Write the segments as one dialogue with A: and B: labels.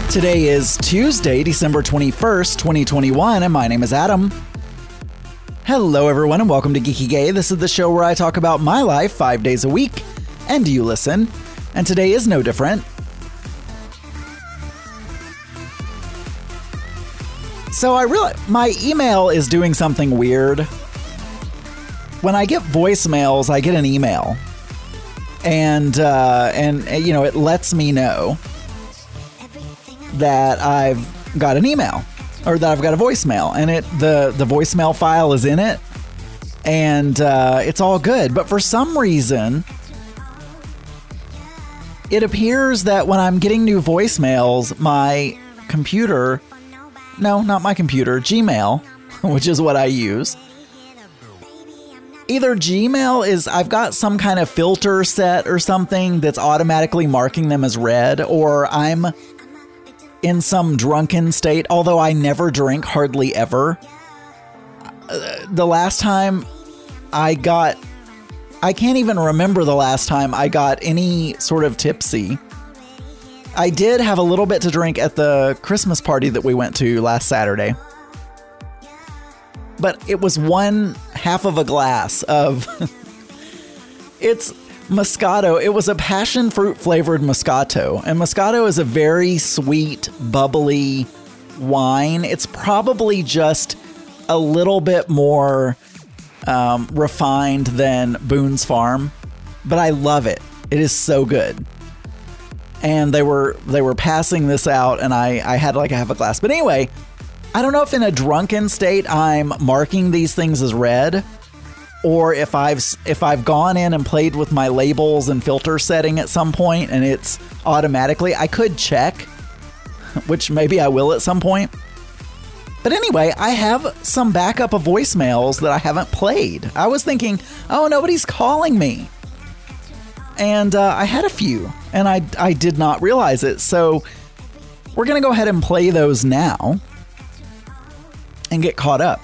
A: Today is Tuesday, December 21st, 2021, and my name is Adam. Hello, everyone, and welcome to Geeky Gay. This is the show where I talk about my life 5 days a week, and you listen. And today is no different. So I realize my email is doing something weird. When I get voicemails, I get an email, and you know, it lets me know that I've got an email or that I've got a voicemail, and the voicemail file is in it, and it's all good. But for some reason, it appears that when I'm getting new voicemails, my computer, no, not my computer, Gmail, which is what I use. Either Gmail is, I've got some kind of filter set or something that's automatically marking them as read, or I'm in some drunken state, although I never drink, hardly ever. The last time I can't even remember the last time I got any sort of tipsy. I did have a little bit to drink at the Christmas party that we went to last Saturday. But it was one half of a glass of, it's Moscato. It was a passion fruit flavored Moscato. And Moscato is a very sweet, bubbly wine. It's probably just a little bit more refined than Boone's Farm, but I love it. It is so good. And they were passing this out, and I had like a half a glass. But anyway, I don't know if in a drunken state I'm marking these things as red, or if I've gone in and played with my labels and filter setting at some point and it's automatically, I could check, which maybe I will at some point. But anyway, I have some backup of voicemails that I haven't played. I was thinking, oh, nobody's calling me. And I had a few, and I did not realize it. So we're going to go ahead and play those now and get caught up.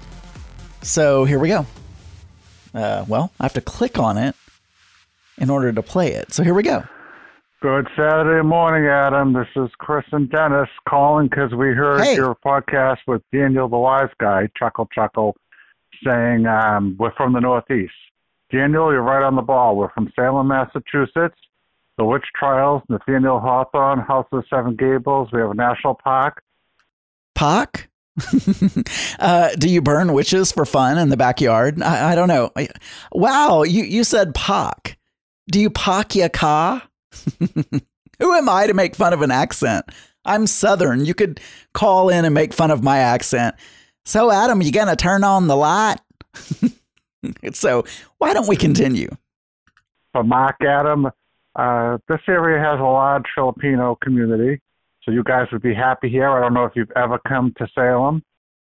A: So here we go. Well, I have to click on it in order to play it. So here we go.
B: Good Saturday morning, Adam. This is Chris and Dennis calling because we heard your podcast with Daniel the Wise Guy, Chuckle Chuckle, saying we're from the Northeast. Daniel, you're right on the ball. We're from Salem, Massachusetts. The Witch Trials, Nathaniel Hawthorne, House of the Seven Gables. We have a national park.
A: Park? Do you burn witches for fun in the backyard? I don't know. Wow, you said park. Do you park your car? Who am I to make fun of an accent? I'm Southern. You could call in and make fun of my accent. So, Adam, you gonna turn on the light? So, why don't we continue?
B: For Mark, Adam, this area has a large Filipino community. So you guys would be happy here. I don't know if you've ever come to Salem.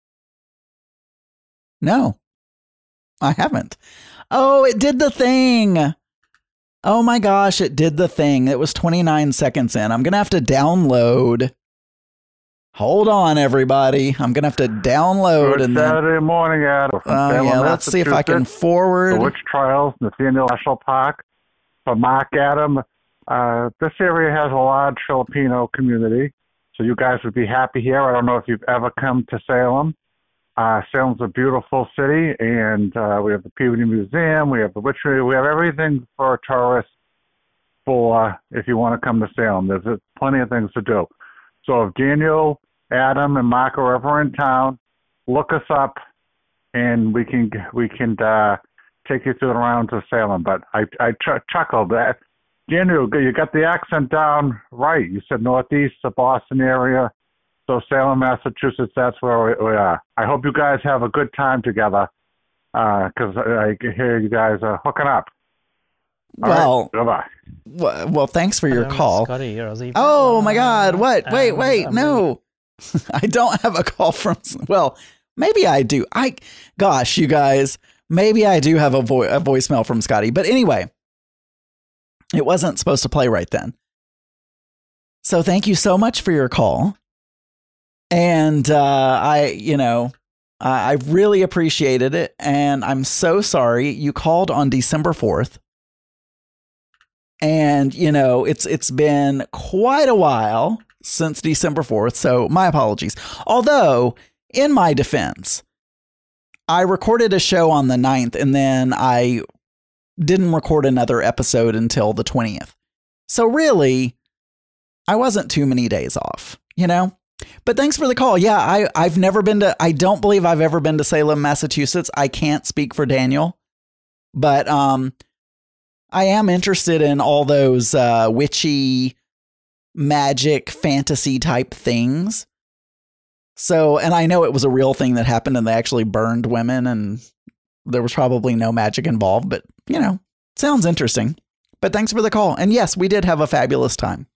A: No, I haven't. Oh, it did the thing. Oh my gosh, it did the thing. It was 29 seconds in. I'm going to have to download. Hold on, everybody. I'm going to have to download.
B: Good Saturday morning, Adam.
A: Yeah, let's see if I can forward.
B: The Witch Trials, Nathaniel National Park. For Mark, Adam, this area has a large Filipino community, so you guys would be happy here. I don't know if you've ever come to Salem. Salem's a beautiful city, and we have the Peabody Museum, we have the Witchery, we have everything for tourists for if you want to come to Salem. There's plenty of things to do. So if Daniel, Adam, and Mark are ever in town, look us up, and we can take you through the rounds of Salem. But I chuckled that. Daniel, you got the accent down right. You said Northeast, the Boston area. So Salem, Massachusetts, that's where we are. I hope you guys have a good time together because I hear you guys are hooking up. All right, bye-bye.
A: Well, thanks for your call.
C: Scotty,
A: oh, my God. What? Wait. No. I don't have a call from... Well, maybe I do. Gosh, you guys, maybe I do have a voicemail from Scotty. But anyway... It wasn't supposed to play right then. So thank you so much for your call. And I really appreciated it. And I'm so sorry. You called on December 4th. And, you know, it's been quite a while since December 4th, so my apologies. Although, in my defense, I recorded a show on the 9th and then I didn't record another episode until the 20th. So really, I wasn't too many days off, you know? But thanks for the call. Yeah, I've never been to, I don't believe I've ever been to Salem, Massachusetts. I can't speak for Daniel, but I am interested in all those witchy, magic, fantasy type things. So, and I know it was a real thing that happened and they actually burned women and there was probably no magic involved, but you know, sounds interesting. But thanks for the call. And yes, we did have a fabulous time.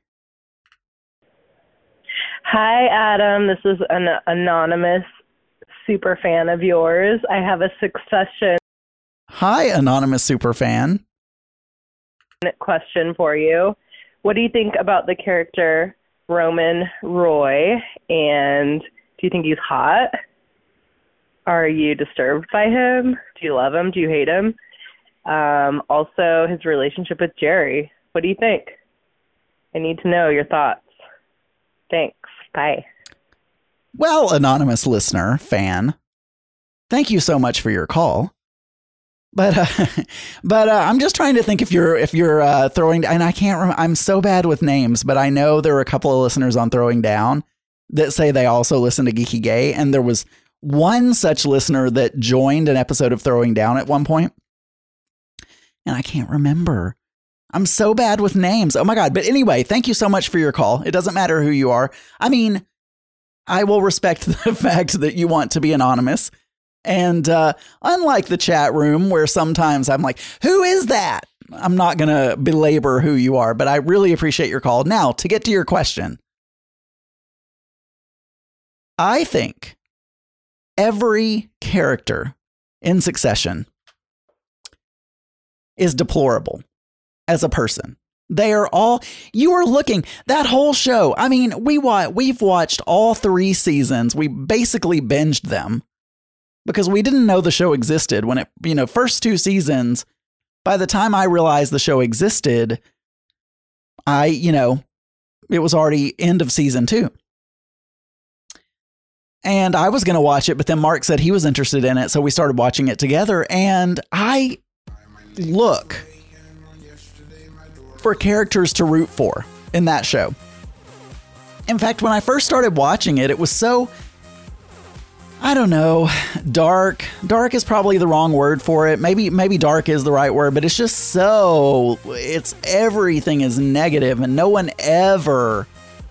C: Hi, Adam. This is an anonymous super fan of yours. I have a Succession.
A: Hi, anonymous super fan.
C: Question for you. What do you think about the character Roman Roy? And do you think he's hot? Are you disturbed by him? Do you love him? Do you hate him? Also, his relationship with Jerry. What do you think? I need to know your thoughts. Thanks. Bye.
A: Well, anonymous listener, fan, thank you so much for your call. But I'm just trying to think if you're throwing, and I can't remember, I'm so bad with names, but I know there are a couple of listeners on Throwing Down that say they also listen to Geeky Gay. And there was one such listener that joined an episode of Throwing Down at one point. And I can't remember. I'm so bad with names. Oh my God. But anyway, thank you so much for your call. It doesn't matter who you are. I mean, I will respect the fact that you want to be anonymous. And unlike the chat room where sometimes I'm like, who is that? I'm not going to belabor who you are, but I really appreciate your call. Now, to get to your question, I think every character in Succession is deplorable as a person. They are all, you are looking, that whole show. I mean, we've watched all 3 seasons. We basically binged them because we didn't know the show existed when it, first 2 seasons. By the time I realized the show existed, it was already end of season 2. And I was going to watch it, but then Mark said he was interested in it. So we started watching it together, and I look for characters to root for in that show. In fact, when I first started watching it, it was so, I don't know, dark. Dark is probably the wrong word for it. Maybe dark is the right word, but it's just so, everything is negative and no one ever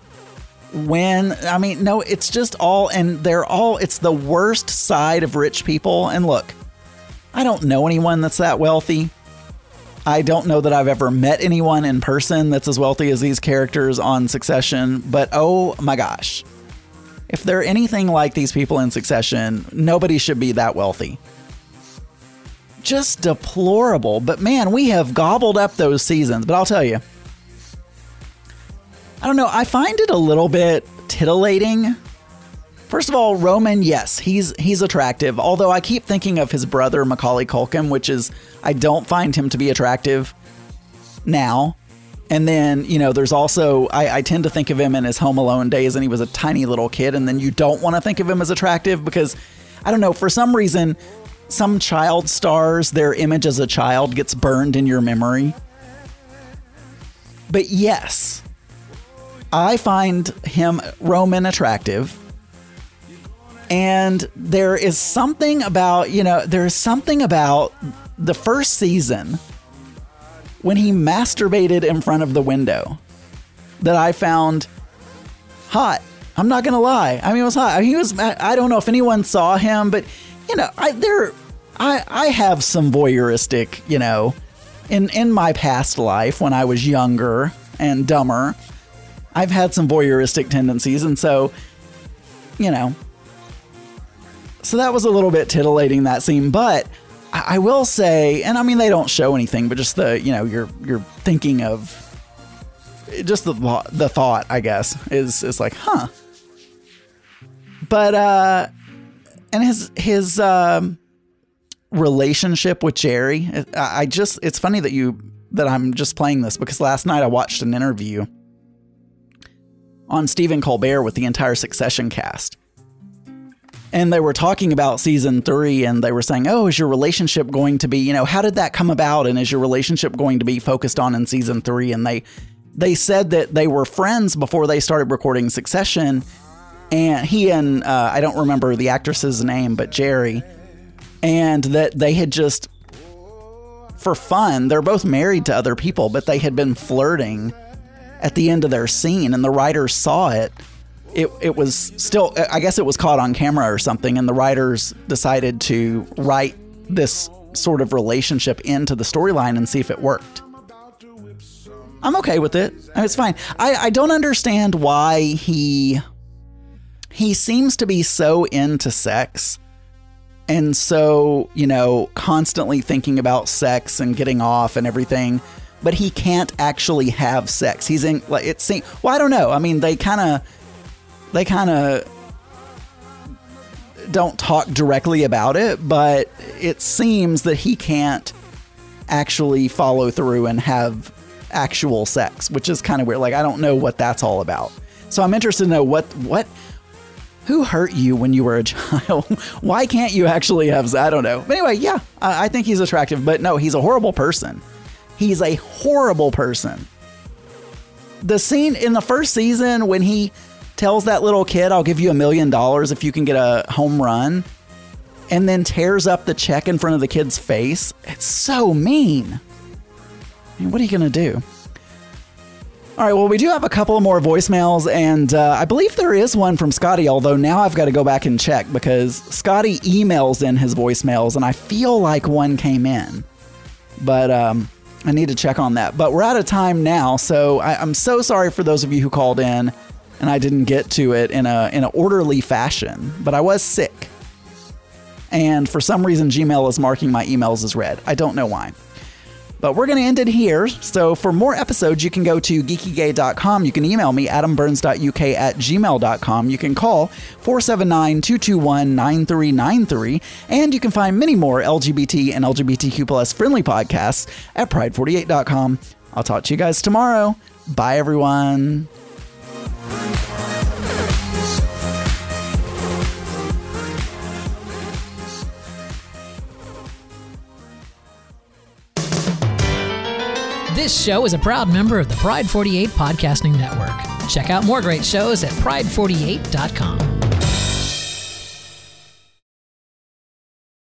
A: it's just all, and it's the worst side of rich people. And look, I don't know anyone that's that wealthy. I don't know that I've ever met anyone in person that's as wealthy as these characters on Succession, but oh my gosh. If they're anything like these people in Succession, nobody should be that wealthy. Just deplorable. But man, we have gobbled up those seasons. But I'll tell you, I don't know, I find it a little bit titillating. First of all, Roman, yes, he's attractive, although I keep thinking of his brother, Macaulay Culkin, which is, I don't find him to be attractive now. And then, there's also, I tend to think of him in his Home Alone days, and he was a tiny little kid, and then you don't want to think of him as attractive because, I don't know, for some reason, some child stars, their image as a child gets burned in your memory. But yes, I find Roman attractive. And there is something about, the first season when he masturbated in front of the window that I found hot. I'm not going to lie. I mean, it was hot. I don't know if anyone saw him, but I have some voyeuristic, in my past life when I was younger and dumber, I've had some voyeuristic tendencies. And so, so that was a little bit titillating, that scene. But I will say, and I mean, they don't show anything, but just the, you're thinking of just the thought, I guess, is like, huh. But, and his relationship with Jerry, it's funny that I'm just playing this because last night I watched an interview on Stephen Colbert with the entire Succession cast. And they were talking about season 3, and they were saying, oh, is your relationship going to be, how did that come about? And is your relationship going to be focused on in season 3? And they said that they were friends before they started recording Succession. And he and, I don't remember the actress's name, but Jerry, and that they had just, for fun, they're both married to other people, but they had been flirting at the end of their scene, and the writers saw it. It was still, I guess it was caught on camera or something, and the writers decided to write this sort of relationship into the storyline and see if it worked. I'm okay with it. It's fine. I don't understand why he seems to be so into sex and so, constantly thinking about sex and getting off and everything, but he can't actually have sex. He's in, like, it seems, well, I don't know. I mean, they kind of don't talk directly about it, but it seems that he can't actually follow through and have actual sex, which is kind of weird. Like, I don't know what that's all about. So I'm interested to know who hurt you when you were a child? Why can't you actually have sex? I don't know. But anyway, yeah, I think he's attractive, but no, he's a horrible person. He's a horrible person. The scene in the first season when he tells that little kid, I'll give you $1 million if you can get a home run, and then tears up the check in front of the kid's face. It's so mean. I mean, what are you going to do? All right, well, we do have a couple of more voicemails, and I believe there is one from Scotty, although now I've got to go back and check because Scotty emails in his voicemails, and I feel like one came in. But I need to check on that. But we're out of time now, so I'm so sorry for those of you who called in, and I didn't get to it in an orderly fashion, but I was sick. And for some reason, Gmail is marking my emails as read. I don't know why. But we're going to end it here. So for more episodes, you can go to geekygay.com. You can email me, adamburns.uk@gmail.com. You can call 479-221-9393. And you can find many more LGBT and LGBTQ plus friendly podcasts at pride48.com. I'll talk to you guys tomorrow. Bye, everyone.
D: This show is a proud member of the Pride 48 Podcasting Network. Check out more great shows at pride48.com.